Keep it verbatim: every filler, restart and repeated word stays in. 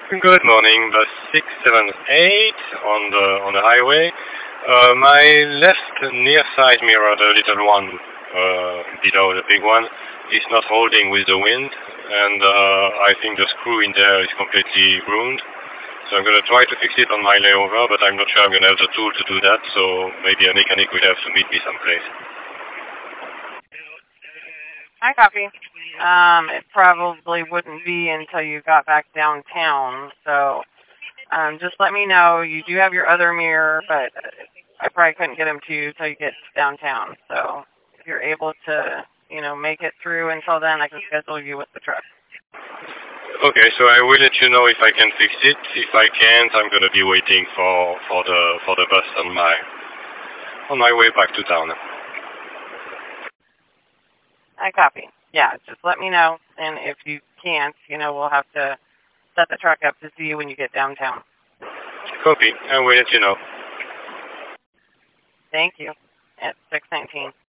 Good morning, bus six seven eight on the on the highway. Uh, my left near side mirror, the little one uh, below the big one, is not holding with the wind, and uh, I think the screw in there is completely ruined. So I'm going to try to fix it on my layover, but I'm not sure I'm going to have the tool to do that, so maybe a mechanic will have to meet me someplace. I copy. Um, it probably wouldn't be until you got back downtown, so um, just let me know. You do have your other mirror, but I probably couldn't get him to you until you get downtown. So if you're able to, you know, make it through until then, I can schedule you with the truck. Okay, so I will let you know if I can fix it. If I can't, I'm going to be waiting for, for the for the bus on my on my way back to town. I copy. Yeah, just let me know, and if you can't, you know, we'll have to set the truck up to see you when you get downtown. Copy. I will let you know. Thank you. At six nineteen.